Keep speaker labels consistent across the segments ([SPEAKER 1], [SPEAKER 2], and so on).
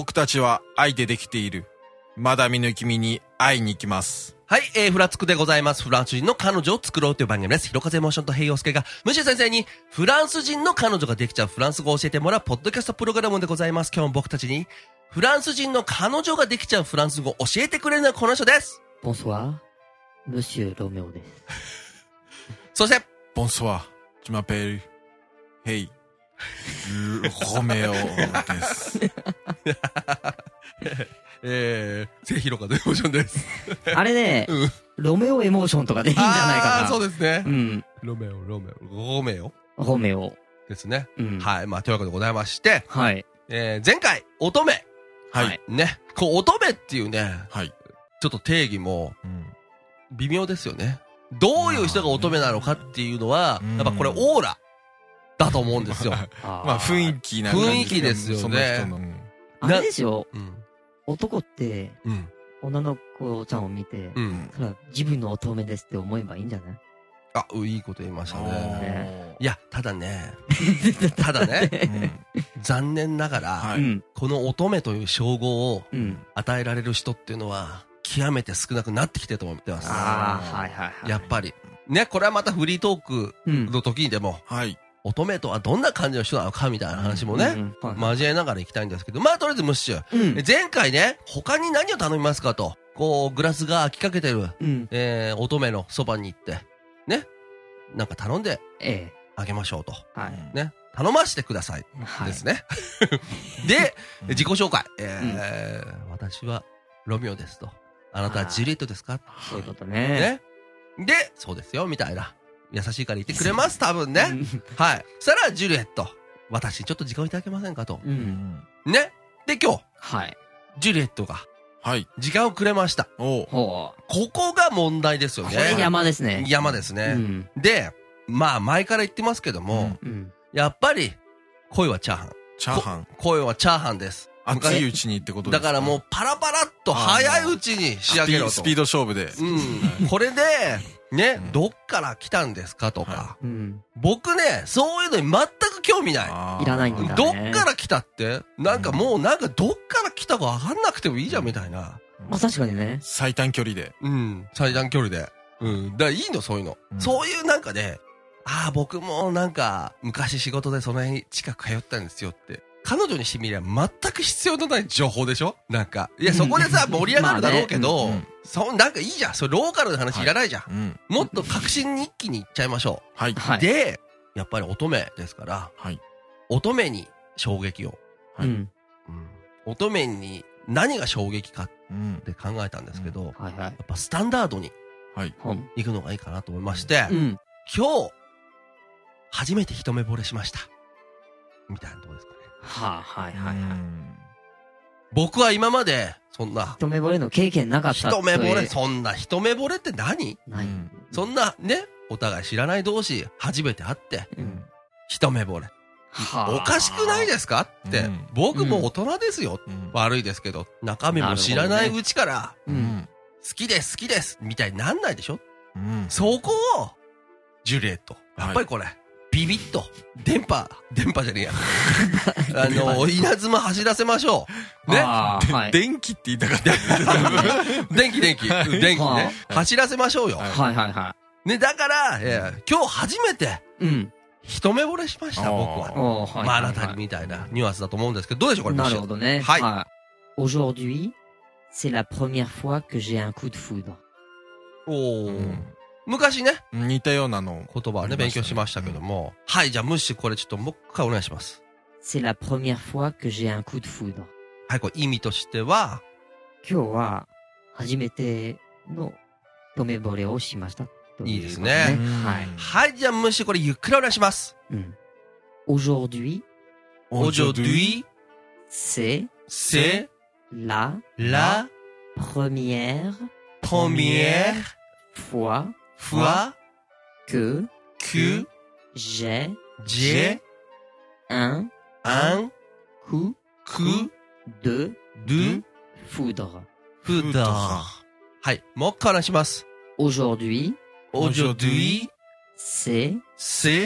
[SPEAKER 1] 僕たちは愛でできている。まだ見ぬ君に会いに行きます。
[SPEAKER 2] はい、フラつくでございます。フランス人の彼女を作ろうという番組です。ひろかぜモーションと平洋介が、ムシ先生にフランス人の彼女ができちゃうフランス語を教えてもらうポッドキャストプログラムでございます。今日も僕たちにフランス人の彼女ができちゃうフランス語を教えてくれるのはこの人です。
[SPEAKER 3] Bonsoir, Monsieur Roméo です。
[SPEAKER 2] そして、
[SPEAKER 1] Bonsoir, je m'appelle Hey, Roméo です。
[SPEAKER 2] ひろかぜモーションです。
[SPEAKER 3] あれね、ロメオエモーションとかでいいんじゃないかな。
[SPEAKER 2] ああ、そうですね。
[SPEAKER 3] うん。
[SPEAKER 2] ロメオですね。はい。まあ、というわけでございまして、
[SPEAKER 3] はい。
[SPEAKER 2] 前回、乙女。
[SPEAKER 1] はい。
[SPEAKER 2] ね。こう、乙女っていうね、
[SPEAKER 1] はい。
[SPEAKER 2] ちょっと定義も、微妙ですよね。どういう人が乙女なのかっていうのは、やっぱこれオーラだと思うんですよ。
[SPEAKER 1] まあ、雰囲気なんです
[SPEAKER 2] 雰囲気ですよね。
[SPEAKER 1] その人の。
[SPEAKER 3] あれですよ。男って、女の子ちゃんを見て、それは自分の乙女ですって思えばいいんじゃない？
[SPEAKER 2] あ、いいこと言いましたね。いや、ただね、残念ながら、この乙女という称号を与えられる人っていうのは、極めて少なくなってきてると思ってます。やっぱり。ね、これはまたフリートークの時にでも、乙女とはどんな感じの人なのかみたいな話もね、交えながら行きたいんですけど、まあとりあえずムッシュ。前回ね、他に何を頼みますかと、こう、グラスが空きかけてる、乙女のそばに行って、ね、なんか頼んであげましょうと。ね、頼ましてください。ですね。で、自己紹介。私はロミオですと。あなたはジュリエットですか？
[SPEAKER 3] そういうことね。
[SPEAKER 2] で、そうですよ、みたいな。優しいから言ってくれます、多分ね。はい。そしたら、ジュリエット。私にちょっと時間をいただけませんかと。ね。で、今日。ジュリエットが。時間をくれました。ここが問題ですよね。
[SPEAKER 3] これ山ですね。
[SPEAKER 2] 山ですね。で、まあ、前から言ってますけども、やっぱり、恋はチャーハン。恋はチャーハンです。
[SPEAKER 1] 熱いうちにってことですか？
[SPEAKER 2] だからもうパラパラっと早いうちに仕上げろと。
[SPEAKER 1] スピード勝負で。
[SPEAKER 2] これで、ね、どっから来たんですかとか。僕ね、そういうのに全く興味ない。
[SPEAKER 3] いらないんだね。
[SPEAKER 2] どっから来たって、なんかもうなんかどっから来たかわかんなくてもいいじゃんみたいな。
[SPEAKER 3] まあ確かにね。
[SPEAKER 1] 最短距離で。
[SPEAKER 2] 最短距離で。だからいいの、そういうの。そういうなんかね、僕もなんか昔仕事でその辺近く通ったんですよって。彼女にしてみれば全く必要のない情報でしょ？なんか。いや、そこでさ、盛り上がるだろうけど、なんかいいじゃん。それローカルな話いらないじゃん。もっと革新に一気にいっちゃいましょう。で、やっぱり乙女ですから、乙女に衝撃を。乙女に何が衝撃かって考えたんですけど、やっぱスタンダードに行くのがいいかなと思いまして、今日、初めて一目惚れしました。みたいなところですかね。僕は今まで、そんな。
[SPEAKER 3] 一目惚れの経験なかった。
[SPEAKER 2] 一目惚れ、そんな一目惚れって何？そんな、ね、お互い知らない同士、初めて会って、一目惚れ。おかしくないですかって。僕も大人ですよ。悪いですけど、中身も知らないうちから、好きです、好きです、みたいになんないでしょ？そこを、ジュリエット。やっぱりこれ。ビビッと、電波じゃねえや。稲妻走らせましょう。ね。
[SPEAKER 1] 電気って言いたかった。
[SPEAKER 2] 電気ね。走らせましょうよ。ね、だから、今日初めて、一目惚れしました、僕は。まあ、あなたみたいなニュアンスだと思うんですけど、どうでしょう、これ。
[SPEAKER 3] なるほどね。
[SPEAKER 2] はい。
[SPEAKER 3] Aujourd'hui, c'est la première fois que j'ai un coup de foudre.
[SPEAKER 2] 昔ね。
[SPEAKER 1] 似たようなの。
[SPEAKER 2] 言葉はね、勉強しましたけども。はい、じゃあ、ムッシュこれちょっともう一回お願いします。
[SPEAKER 3] C'est la première fois que j'ai un coup de foudre.
[SPEAKER 2] はい、これ意味としては、
[SPEAKER 3] 今日は、初めての一目惚れをしました。
[SPEAKER 2] いいですね。はい、じゃあ、ムッシュこれゆっくりお願いします。
[SPEAKER 3] Aujourd'hui, c'est la première fois que j'ai un coup de foudre.
[SPEAKER 2] はい、もう一回お願いします。
[SPEAKER 3] Aujourd'hui, c'est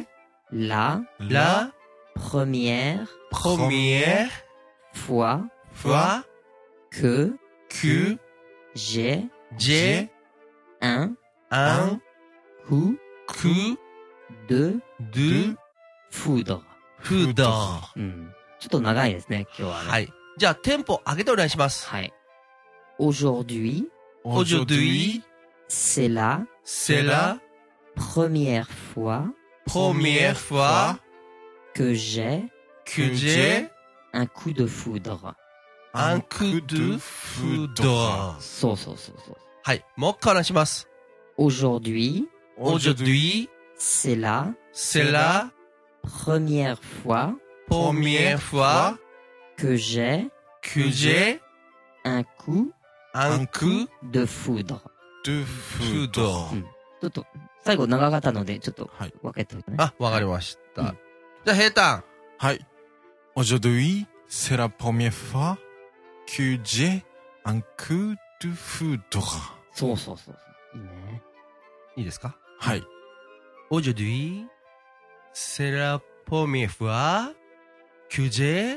[SPEAKER 3] la première fois
[SPEAKER 2] fois
[SPEAKER 3] que
[SPEAKER 2] que
[SPEAKER 3] j'ai
[SPEAKER 2] j'ai
[SPEAKER 3] un
[SPEAKER 2] un
[SPEAKER 3] coup
[SPEAKER 2] coup
[SPEAKER 3] de
[SPEAKER 2] de
[SPEAKER 3] foudre。
[SPEAKER 2] foudre。
[SPEAKER 3] うん。ちょっと長いですね、今日はね。
[SPEAKER 2] はい。じゃあ、テンポ上げてお願いします。
[SPEAKER 3] はい。Aujourd'hui,
[SPEAKER 1] Aujourd'hui,
[SPEAKER 3] c'est la
[SPEAKER 2] c'est la
[SPEAKER 3] première fois
[SPEAKER 2] première fois
[SPEAKER 3] que j'ai
[SPEAKER 2] que j'ai
[SPEAKER 3] un coup de foudre。
[SPEAKER 2] un coup de foudre。
[SPEAKER 3] そうそうそうそう。
[SPEAKER 2] はい。もう一回お願いします。
[SPEAKER 3] Aujourd'hui,
[SPEAKER 2] Aujourd'hui,
[SPEAKER 3] c'est la
[SPEAKER 2] c'est la
[SPEAKER 3] première fois
[SPEAKER 2] première fois
[SPEAKER 3] que j'ai
[SPEAKER 2] que j'ai
[SPEAKER 3] un coup
[SPEAKER 2] un coup
[SPEAKER 3] de foudre。
[SPEAKER 1] de foudre。
[SPEAKER 3] うん。ちょっと、最後長かったので、ちょっと
[SPEAKER 1] はい。
[SPEAKER 3] 分けておいてね。
[SPEAKER 2] あ、わかりまし
[SPEAKER 3] うん
[SPEAKER 2] た。じゃあ、平坦。
[SPEAKER 1] はい。Aujourd'hui, c'est la première fois que j'ai un coup de foudre。
[SPEAKER 3] そうそうそうそう。いいね。
[SPEAKER 2] いいですか？
[SPEAKER 1] はい。
[SPEAKER 2] Aujourd'hui, c'est la première fois que j'ai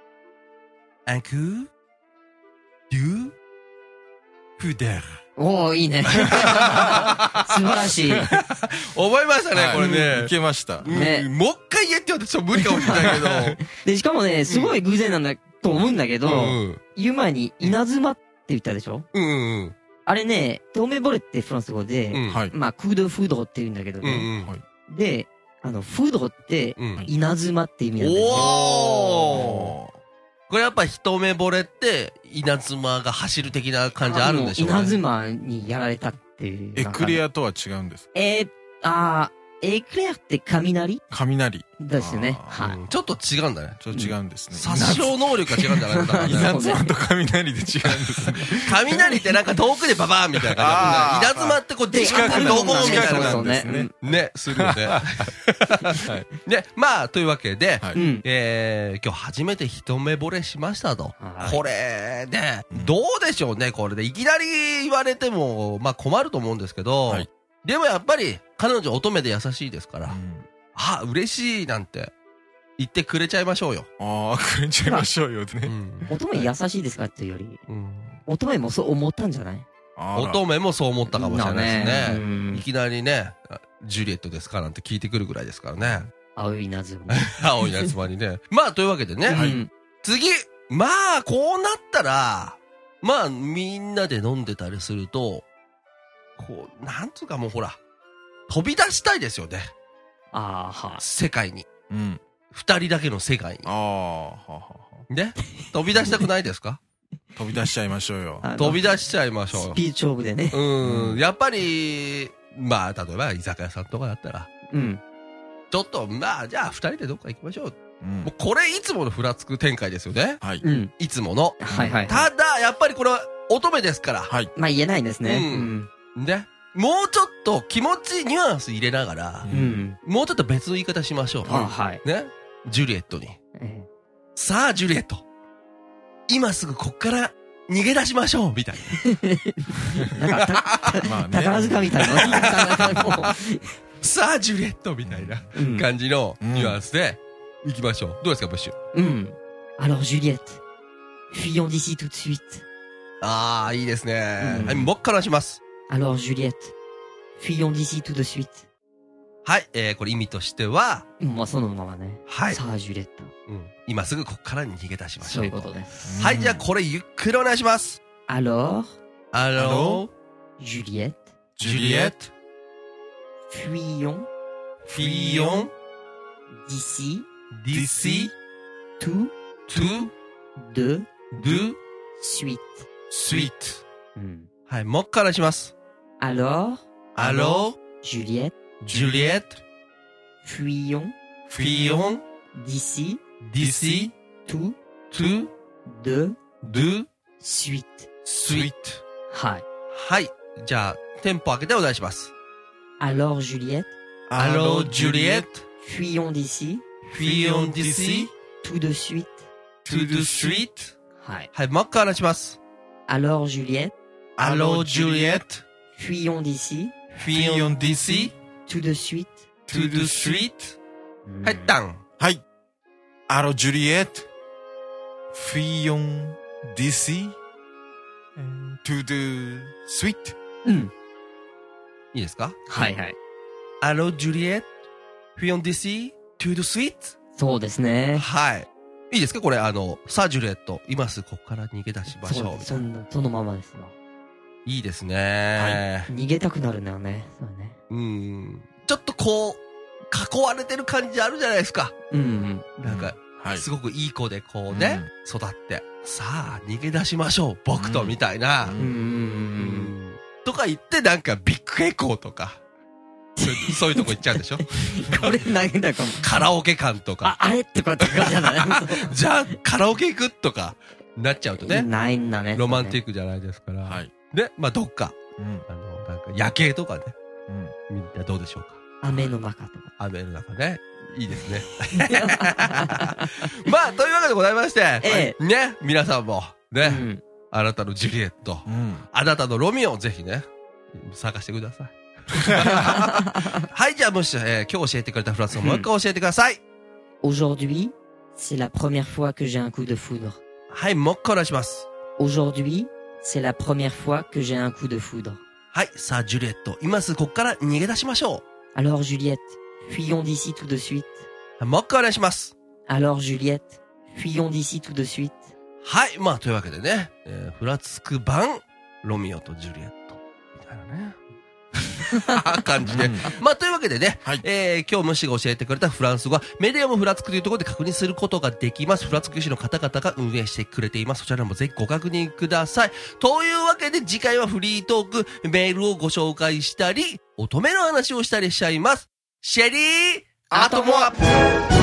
[SPEAKER 2] un coup de foudre。
[SPEAKER 3] おー、いいね。素晴らしい。
[SPEAKER 2] 覚えましたね、これね。
[SPEAKER 1] いけました。
[SPEAKER 3] ね
[SPEAKER 2] もう一回言えって言われてちょっと無理かもしれないけど。
[SPEAKER 3] で、しかもね、すごい偶然なんだと思うんだけど、
[SPEAKER 2] うん
[SPEAKER 3] 言う前に稲妻って言ったでしょ？
[SPEAKER 2] うんうん
[SPEAKER 3] あれね、透明ボレってフランス語で、
[SPEAKER 2] うん。
[SPEAKER 1] はい。
[SPEAKER 3] まあ、クードフードって言うんだけど
[SPEAKER 2] うん
[SPEAKER 3] ね。
[SPEAKER 2] うん。
[SPEAKER 3] で、フードって、
[SPEAKER 2] うん。
[SPEAKER 3] 稲妻って意味なんだよね。
[SPEAKER 2] おーこれやっぱ一目惚れって稲妻が走る的な感じあるんでしょうね。
[SPEAKER 3] 稲妻にやられたっていう。
[SPEAKER 1] エクレ
[SPEAKER 3] ア。
[SPEAKER 1] アとは違うんです。
[SPEAKER 3] エクレアって雷
[SPEAKER 1] 雷。
[SPEAKER 3] ですよね。
[SPEAKER 1] あー
[SPEAKER 3] はい。
[SPEAKER 2] うんちょっと違うんだね。
[SPEAKER 1] ちょっと違うんですね。
[SPEAKER 2] 殺傷能力が違うんじゃないのかな。
[SPEAKER 1] 稲妻と雷で違うんですね。
[SPEAKER 2] 雷ってなんか遠くでババーンみたいな感じ。稲妻ってこう、で
[SPEAKER 1] 近く
[SPEAKER 2] ドコーンみたいな
[SPEAKER 1] 近くな
[SPEAKER 2] 感じ
[SPEAKER 1] んですね。
[SPEAKER 2] ね、するよね。ね、まあ、というわけで、
[SPEAKER 1] はい。
[SPEAKER 3] うん。
[SPEAKER 2] 今日初めて一目惚れしましたと。
[SPEAKER 3] はい
[SPEAKER 2] これで、
[SPEAKER 1] うん
[SPEAKER 2] どうでしょうね、これで。いきなり言われても、まあ困ると思うんですけど、
[SPEAKER 1] はい
[SPEAKER 2] でもやっぱり、彼女乙女で優しいですから、
[SPEAKER 1] うん
[SPEAKER 2] あ、嬉しいなんて言ってくれちゃいましょうよ。
[SPEAKER 1] ああ、くれちゃいましょうよね。
[SPEAKER 3] 乙女優しいですかっていうより、
[SPEAKER 2] うん
[SPEAKER 3] 乙女もそう思ったんじゃない？
[SPEAKER 1] あら
[SPEAKER 2] 乙女もそう思ったかもしれないですね。
[SPEAKER 3] うん
[SPEAKER 2] いきなりね、ジュリエットですかなんて聞いてくるぐらいですからね。
[SPEAKER 3] 青い稲妻。
[SPEAKER 2] 青いやつまにね。まあ、というわけでね、
[SPEAKER 3] うん
[SPEAKER 2] 次まあ、こうなったら、まあ、みんなで飲んでたりすると、こう、なんつうかもうほら、飛び出したいですよね。
[SPEAKER 3] ああ、は
[SPEAKER 2] 世界に。
[SPEAKER 1] うん。
[SPEAKER 2] 二人だけの世界
[SPEAKER 1] ああ、ははは。
[SPEAKER 2] に。ね飛び出したくないですか？
[SPEAKER 1] 飛び出しちゃいましょうよ。
[SPEAKER 2] 飛び出しちゃいましょうよ。
[SPEAKER 3] スピーチ勝負でね。
[SPEAKER 2] やっぱり、まあ、例えば居酒屋さんとかだったら、
[SPEAKER 3] うん。
[SPEAKER 2] ちょっと、まあ、じゃあ二人でどっか行きましょう。
[SPEAKER 1] うん
[SPEAKER 2] もうこれいつものふらつく展開ですよね。
[SPEAKER 1] はい。
[SPEAKER 3] うん。
[SPEAKER 2] いつもの。
[SPEAKER 3] はいはい。
[SPEAKER 2] ただ、やっぱりこれは乙女ですから。
[SPEAKER 1] はい。
[SPEAKER 3] まあ言えないですね。
[SPEAKER 2] うんね。もうちょっと気持ち、ニュアンス入れながら
[SPEAKER 3] う、ん。
[SPEAKER 2] もうちょっと別の言い方しましょう。
[SPEAKER 3] あはい。
[SPEAKER 2] ね。ジュリエットに。
[SPEAKER 3] え
[SPEAKER 2] さあ、ジュリエット。今すぐこっから逃げ出しましょうみたい
[SPEAKER 3] えなんか、
[SPEAKER 1] まあね。
[SPEAKER 3] 宝塚みたいな。
[SPEAKER 2] な。さあ、ジュリエットみたいな
[SPEAKER 3] うん
[SPEAKER 2] 感じの
[SPEAKER 1] うん
[SPEAKER 2] ニュアンスで行きましょう。どうですか、ブッシュ。
[SPEAKER 3] うん。Alors Juliette, fuyons d'ici tout de suite.
[SPEAKER 2] ああ、いいですね。
[SPEAKER 3] うん
[SPEAKER 2] はい、もう一回お願いします。
[SPEAKER 3] Alors Juliette, fuyons d'ici tout de suite.
[SPEAKER 2] はい、これ意味としては、
[SPEAKER 3] まあそのままね。
[SPEAKER 2] はい。
[SPEAKER 3] さあジュリエット。
[SPEAKER 2] 今すぐこっから逃げ出しましょう。
[SPEAKER 3] そういうことです。
[SPEAKER 2] はい、じゃあこれゆっくりお願いします。
[SPEAKER 3] Alors
[SPEAKER 2] Alors,
[SPEAKER 3] Juliette,
[SPEAKER 1] ジュリエット。
[SPEAKER 3] fuyons
[SPEAKER 2] fuyons
[SPEAKER 3] d'ici
[SPEAKER 2] d'ici
[SPEAKER 3] tout
[SPEAKER 2] tout
[SPEAKER 3] de
[SPEAKER 2] de
[SPEAKER 3] suite.
[SPEAKER 2] suite.
[SPEAKER 3] うん。
[SPEAKER 2] はい、もう一回お願いします。
[SPEAKER 3] Alors
[SPEAKER 2] Alors,
[SPEAKER 3] Juliette,
[SPEAKER 2] Juliette,
[SPEAKER 3] fuyons
[SPEAKER 2] fuyons
[SPEAKER 3] d'ici
[SPEAKER 2] d'ici
[SPEAKER 3] tout
[SPEAKER 2] tout
[SPEAKER 3] de
[SPEAKER 2] de
[SPEAKER 3] suite.
[SPEAKER 2] suite.
[SPEAKER 3] はい。
[SPEAKER 2] はい、じゃあ、テンポ上げてお願いします。
[SPEAKER 3] Alors Juliette,
[SPEAKER 2] Alors, Juliette,
[SPEAKER 3] fuyons d'ici
[SPEAKER 2] fuyons d'ici
[SPEAKER 3] tout de suite.
[SPEAKER 2] tout de suite.
[SPEAKER 3] はい。
[SPEAKER 2] はい、もう一回お願いします。
[SPEAKER 3] Alors Juliette,
[SPEAKER 2] Alors, Juliette,
[SPEAKER 3] fuyons d'ici
[SPEAKER 2] fuyons d'ici
[SPEAKER 3] tout de suite.
[SPEAKER 2] tout de suite.
[SPEAKER 3] うん
[SPEAKER 2] はい、ダン。
[SPEAKER 1] はい。Alors, Juliette, fuyons d'ici to the suite.
[SPEAKER 3] うん。
[SPEAKER 2] いいですか？
[SPEAKER 3] はいはい。
[SPEAKER 2] Allo Juliet, fuyons d'ici to the suite?
[SPEAKER 3] そうですね。
[SPEAKER 2] はい。いいですか？これさあジュリエット、今すぐここから逃げ出しましょう。
[SPEAKER 3] そのままですよ。
[SPEAKER 2] いいですね。
[SPEAKER 3] 逃げたくなるんだよね。そうね。
[SPEAKER 2] ちょっとこう、囲われてる感じあるじゃないですか。なんか、すごくいい子でこうね、育って、さあ逃げ出しましょう、僕と、みたいな。とか言ってなんかビッグエコーとか、そういうとこ行っちゃうんでしょ？
[SPEAKER 3] これ投げたかも。
[SPEAKER 2] カラオケ館とか。
[SPEAKER 3] あれとかって感じじゃない
[SPEAKER 2] じゃあカラオケ行くとか、なっちゃうとね。
[SPEAKER 3] ないんだね。
[SPEAKER 2] ロマンティックじゃないですから。はい。で、まあどっか、なんか夜景とかね。みんなどうでしょうか。
[SPEAKER 3] 雨の中とか。
[SPEAKER 2] 雨の中ね。いいですね。まあ、というわけでございまして、ね、皆さんも、ね、あなたのジュリエット、あなたのロミオをぜひね、探してください。はい、じゃあもし、今日教えてくれたフランス語もう一回教えてください。
[SPEAKER 3] Aujourd'hui, c'est la première fois que j'ai un coup de foudre.
[SPEAKER 2] はい、もう一回お願いします。
[SPEAKER 3] Aujourd'hui, c'est la première fois que j'ai un coup de foudre.
[SPEAKER 2] はい、さあ、ジュリエット、今すぐここから逃げ出しましょ
[SPEAKER 3] う。Alors, Juliette, fuyons d'ici tout de suite.
[SPEAKER 2] もう一回お願いします。
[SPEAKER 3] Alors, Juliette, fuyons d'ici tout de suite.
[SPEAKER 2] はい、まあ、というわけでね、フラツク版、ロミオとジュリエット、みたいなね。感じで。まあ、というわけでね、今日虫が教えてくれたフランス語は、メディアムフラツクというところで確認することができます。フラツク市の方々が運営してくれています。そちらもぜひご確認ください。というわけで、次回はフリートーク、メールをご紹介したり、乙女の話をしたりしちゃいます。シェリー、アトモア